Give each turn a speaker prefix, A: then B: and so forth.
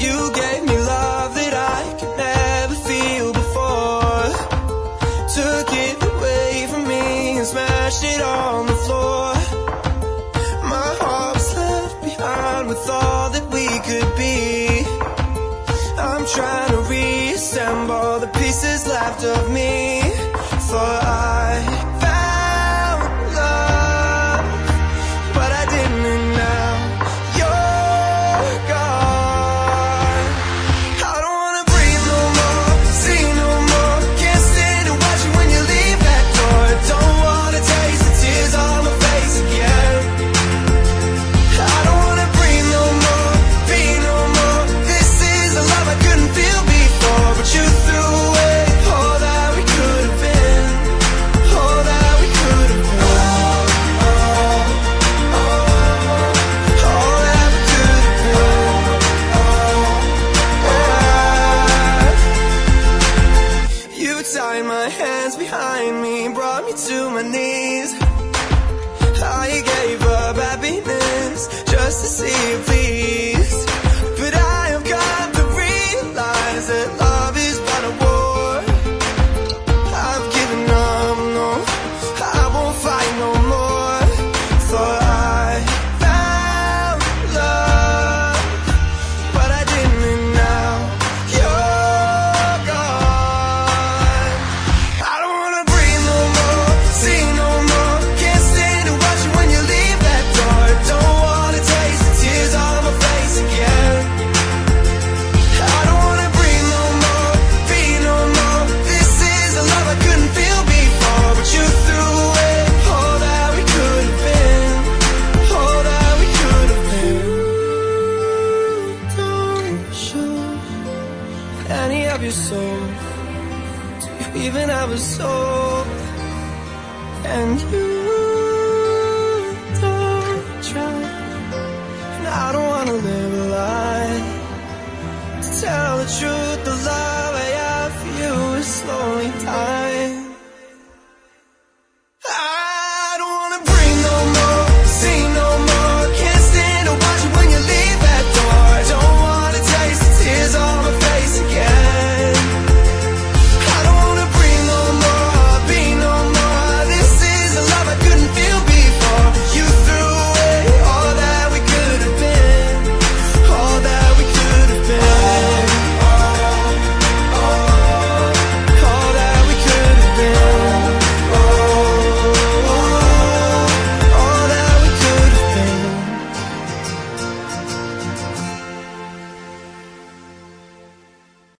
A: You gave me love that I could never feel before. Took it away from me and smashed it on the floor. My heart was left behind with all that we could be. I'm trying to reassemble the pieces left of me. Thought